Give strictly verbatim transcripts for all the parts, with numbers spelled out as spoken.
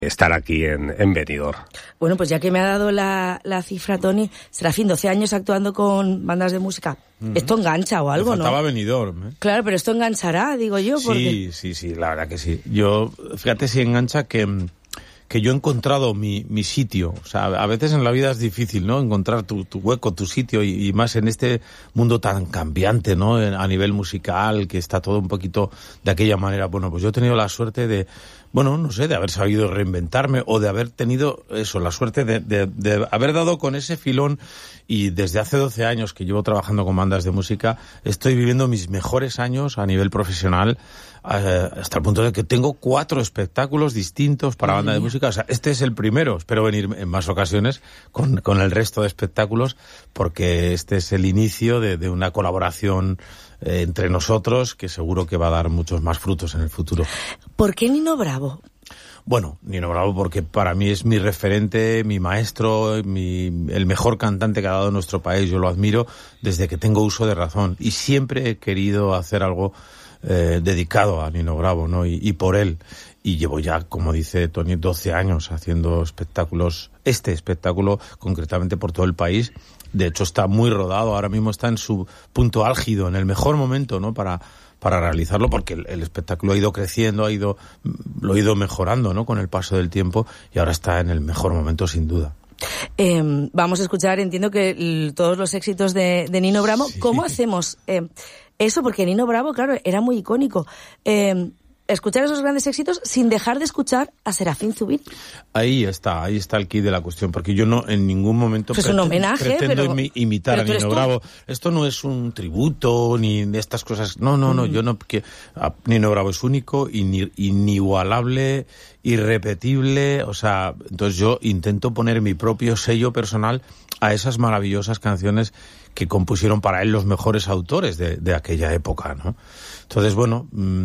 estar aquí en, en Benidorm. Bueno, pues ya que me ha dado la, la cifra, Toni, Serafín, doce años actuando con bandas de música. Uh-huh. ¿Esto engancha o algo, no? Faltaba Benidorm, ¿eh? Claro, pero esto enganchará, digo yo. Sí, porque... sí, sí, la verdad que sí. Yo, fíjate si engancha que... que yo he encontrado mi, mi sitio. O sea, a veces en la vida es difícil, ¿no? Encontrar tu, tu hueco, tu sitio, y, y más en este mundo tan cambiante, ¿no? A nivel musical, que está todo un poquito de aquella manera. Bueno, pues yo he tenido la suerte de, bueno, no sé, de haber sabido reinventarme, o de haber tenido eso, la suerte de, de, de haber dado con ese filón, y desde hace doce años que llevo trabajando con bandas de música, estoy viviendo mis mejores años a nivel profesional, eh, hasta el punto de que tengo cuatro espectáculos distintos para banda de música. O sea, este es el primero, espero venir en más ocasiones con, con el resto de espectáculos, porque este es el inicio de, de una colaboración eh, entre nosotros, que seguro que va a dar muchos más frutos en el futuro. ¿Por qué Nino Bravo? Bueno, Nino Bravo porque para mí es mi referente, mi maestro, mi, el mejor cantante que ha dado nuestro país. Yo lo admiro desde que tengo uso de razón, y siempre he querido hacer algo eh, dedicado a Nino Bravo, ¿no? Y, y por él. Y llevo ya, como dice Toni, doce años haciendo espectáculos, este espectáculo concretamente por todo el país. De hecho está muy rodado, ahora mismo está en su punto álgido, en el mejor momento, ¿no? Para para realizarlo, porque el, el espectáculo ha ido creciendo, ha ido, lo ha ido mejorando, ¿no? Con el paso del tiempo, y ahora está en el mejor momento, sin duda. Eh, vamos a escuchar, entiendo que el, todos los éxitos de, de Nino Bravo. Sí. ¿Cómo hacemos eh, eso? Porque Nino Bravo, claro, era muy icónico. Eh, escuchar esos grandes éxitos sin dejar de escuchar a Serafín Zubiri. Ahí está, ahí está el quid de la cuestión, porque yo no en ningún momento pues pretendo, un homenaje, pretendo pero, imitar pero a Nino Bravo. Esto no es un tributo ni de estas cosas. No, no, no. Mm. Yo no. Que a, Nino Bravo es único, in, inigualable, irrepetible. O sea, entonces yo intento poner mi propio sello personal a esas maravillosas canciones que compusieron para él los mejores autores de, de aquella época, ¿no? Entonces, bueno. Mmm,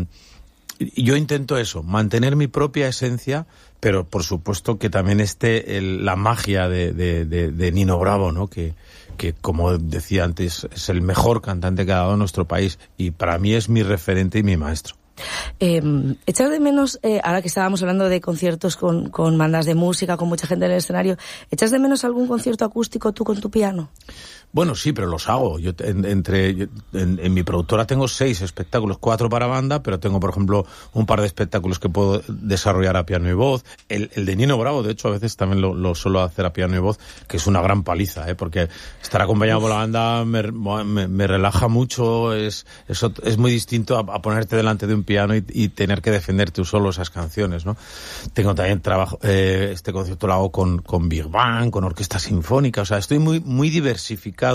Yo intento eso, mantener mi propia esencia, pero por supuesto que también esté el, la magia de, de, de, de Nino Bravo, ¿no? Que, que, como decía antes, es el mejor cantante que ha dado nuestro país, y para mí es mi referente y mi maestro. Eh, ¿Echas de menos, eh, ahora que estábamos hablando de conciertos con, con bandas de música, con mucha gente en el escenario, ¿echas de menos algún concierto acústico tú con tu piano? Bueno, sí, pero los hago. Yo en, entre yo, en, en mi productora tengo seis espectáculos, cuatro para banda, pero tengo, por ejemplo, un par de espectáculos que puedo desarrollar a piano y voz. El, el de Nino Bravo, de hecho, a veces también lo, lo suelo hacer a piano y voz, que es una gran paliza, ¿eh? Porque estar acompañado por la banda me, me, me relaja mucho. Es, es, es muy distinto a, a ponerte delante de un piano y, y tener que defender tú solo esas canciones, ¿no? Tengo también trabajo, eh, este concierto lo hago con, con Big Band, con orquesta sinfónica. O sea, estoy muy, muy diversificado.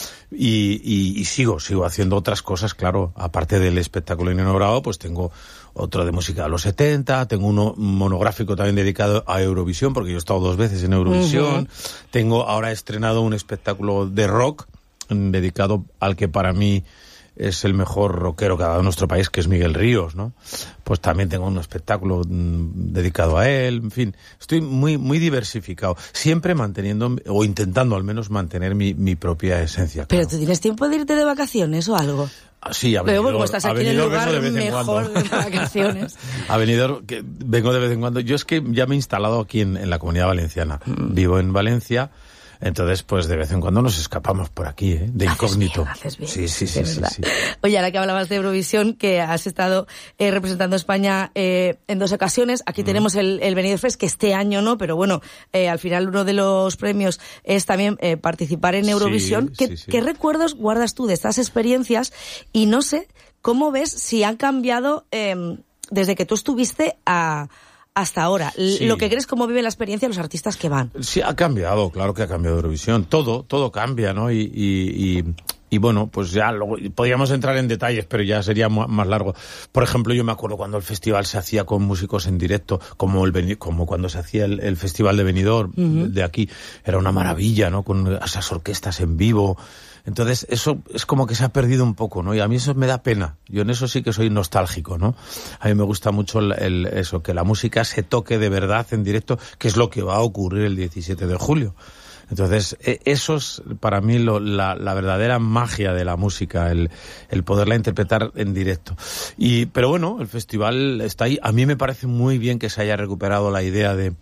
Y, y, y sigo, sigo haciendo otras cosas, claro, aparte del espectáculo de Nino Bravo, pues tengo otro de música de los setenta, tengo uno monográfico también dedicado a Eurovisión, porque yo he estado dos veces en Eurovisión, uh-huh. Tengo, ahora he estrenado un espectáculo de rock dedicado al que para mí es el mejor rockero que ha dado nuestro país, que es Miguel Ríos, ¿no? Pues también tengo un espectáculo mmm, dedicado a él, en fin, estoy muy muy diversificado, siempre manteniendo, o intentando al menos mantener mi, mi propia esencia. Pero claro. ¿Tú tienes tiempo de irte de vacaciones o algo? Ah, sí, a Benidorm. Pero como estás aquí en el lugar de mejor de vacaciones. A Benidorm, que vengo de vez en cuando. Yo es que ya me he instalado aquí en, en la Comunidad Valenciana. Mm. Vivo en Valencia. Entonces, pues de vez en cuando nos escapamos por aquí, ¿eh? De incógnito. Haces bien, haces Sí, bien, sí, sí, sí, sí. Oye, ahora que hablabas de Eurovisión, que has estado eh, representando a España eh, en dos ocasiones. Aquí mm. tenemos el, el Benidorm Fest, que este año no, pero bueno, eh, al final uno de los premios es también eh, participar en Eurovisión. Sí, ¿Qué, sí, sí. ¿Qué recuerdos guardas tú de estas experiencias? Y no sé, ¿cómo ves si han cambiado eh, desde que tú estuviste a... hasta ahora? Sí. Lo que crees, cómo vive la experiencia los artistas que van. Sí, ha cambiado, claro que ha cambiado Eurovisión. Todo, todo cambia, ¿no? Y, y, y, y bueno, pues ya luego, podríamos entrar en detalles, pero ya sería más largo. Por ejemplo, yo me acuerdo cuando el festival se hacía con músicos en directo, como el como cuando se hacía el, el festival de Benidorm, uh-huh. de aquí. Era una maravilla, ¿no? Con esas orquestas en vivo. Entonces, eso es como que se ha perdido un poco, ¿no? Y a mí eso me da pena. Yo en eso sí que soy nostálgico, ¿no? A mí me gusta mucho el, el, eso, que la música se toque de verdad en directo, que es lo que va a ocurrir el diecisiete de julio. Entonces, eso es para mí lo, la, la verdadera magia de la música, el, el poderla interpretar en directo. Y, pero bueno, el festival está ahí. A mí me parece muy bien que se haya recuperado la idea de,